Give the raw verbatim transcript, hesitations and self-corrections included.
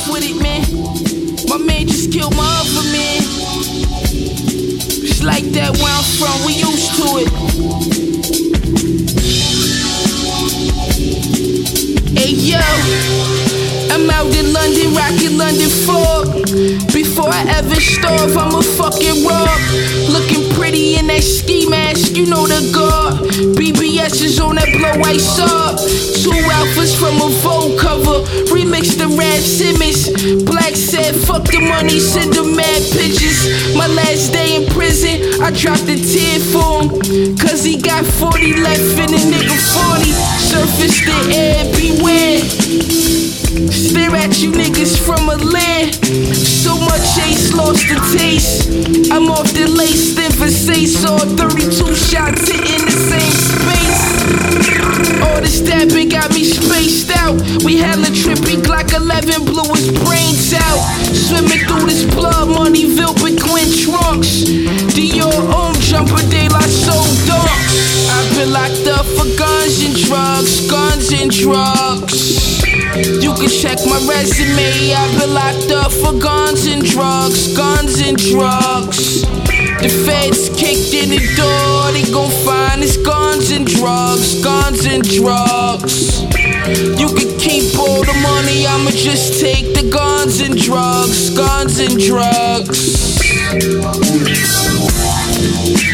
with it, man. My man just killed my other man. It's like that where I'm from, we used to it. Hey yo, I'm out in London, rockin' London Fog. Before I ever starve, I'ma fucking rob. Looking pretty in that ski mask, you know the guard. B B S is on that blow ice up. Two alphas from a Vogue cover, remix the Rap Simmons. Black said, fuck the money, send the mad pictures. My last day in prison, I dropped a tear for him, cause he got forty left in the nigga forty. Surface the air, beware. Stare at you niggas from a land. So much ace lost the taste. I'm off the lace, then Versace. All thirty-two shots hitting the same space. All the stabbing got me spaced out. We hella trippy, Glock eleven blew his brains out. Swimming through this blood money, Vilbert Quinn trunks. Dior Homme jumper, de la soul dunks. I've been locked up for guns and drugs, guns and drugs. You can check my resume, I've been locked up for guns and drugs, guns and drugs. The feds kicked in the door, they gon' find us guns and drugs, guns and drugs. You can keep all the money, I'ma just take the guns and drugs, guns and drugs.